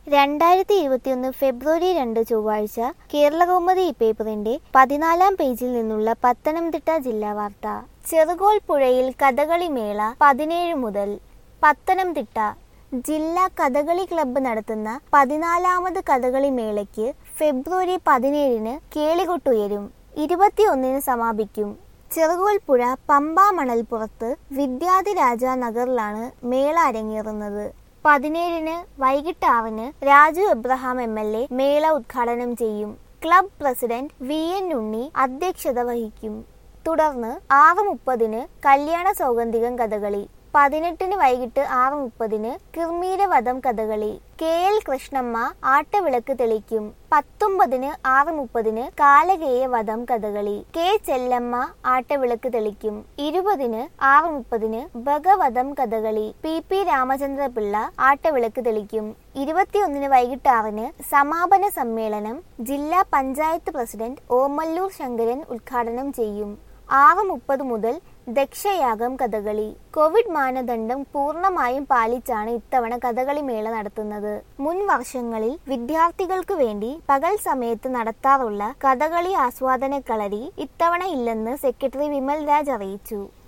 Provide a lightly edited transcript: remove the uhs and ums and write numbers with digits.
2021 ഫെബ്രുവരി 2 ചൊവ്വാഴ്ച കേരളകൗമുദി പേപ്പറിന്റെ 14-ാം പേജിൽ നിന്നുള്ള പത്തനംതിട്ട ജില്ലാ വാർത്ത. ചെറുകോൽ പുഴയിൽ കഥകളി മേള 17 മുതൽ. പത്തനംതിട്ട ജില്ലാ കഥകളി ക്ലബ്ബ് നടത്തുന്ന 14-ാമത് കഥകളി മേളയ്ക്ക് ഫെബ്രുവരി 17-ന് കേളികൊട്ടുയരും. 21-ന് സമാപിക്കും. ചെറുകോൽ പുഴ പമ്പാ മണൽപ്പുറത്ത് വിദ്യാധിരാജ നഗറിലാണ് മേള അരങ്ങേറുന്നത്. 17-ന് വൈകിട്ട് 6-ന് രാജു എബ്രഹാം MLA മേള ഉദ്ഘാടനം ചെയ്യും. ക്ലബ് പ്രസിഡന്റ് VN ഉണ്ണി അധ്യക്ഷത വഹിക്കും. തുടർന്ന് 6:30-ന് കല്യാണ സൗഗന്ധികം കഥകളി, 18-ന് വൈകിട്ട് 6:30-ന് കിർമീരവധം കഥകളി, KL കൃഷ്ണമ്മ ആട്ടവിളക്ക് തെളിക്കും. 19-ന് 6:30-ന് കാലകേയ വധം കഥകളി, K ചെല്ലമ്മ ആട്ടവിളക്ക് തെളിക്കും. 20-ന് 6:30-ന് ഭഗവധം കഥകളി, PP രാമചന്ദ്രപിള്ള ആട്ടവിളക്ക് തെളിക്കും. 21-ന് വൈകിട്ട് 6-ന് സമാപന സമ്മേളനം ജില്ലാ പഞ്ചായത്ത് പ്രസിഡന്റ് ഓമല്ലൂർ ശങ്കരൻ ഉദ്ഘാടനം ചെയ്യും. 6:30 മുതൽ ദക്ഷയാഗം കഥകളി. കോവിഡ് മാനദണ്ഡം പൂർണ്ണമായും പാലിച്ചാണ് ഇത്തവണ കഥകളി മേള നടത്തുന്നത്. മുൻ വർഷങ്ങളിൽ വിദ്യാർത്ഥികൾക്ക് വേണ്ടി പകൽ സമയത്ത് നടത്താറുള്ള കഥകളി ആസ്വാദന കളരി ഇത്തവണ ഇല്ലെന്ന് സെക്രട്ടറി വിമൽ രാജ് അറിയിച്ചു.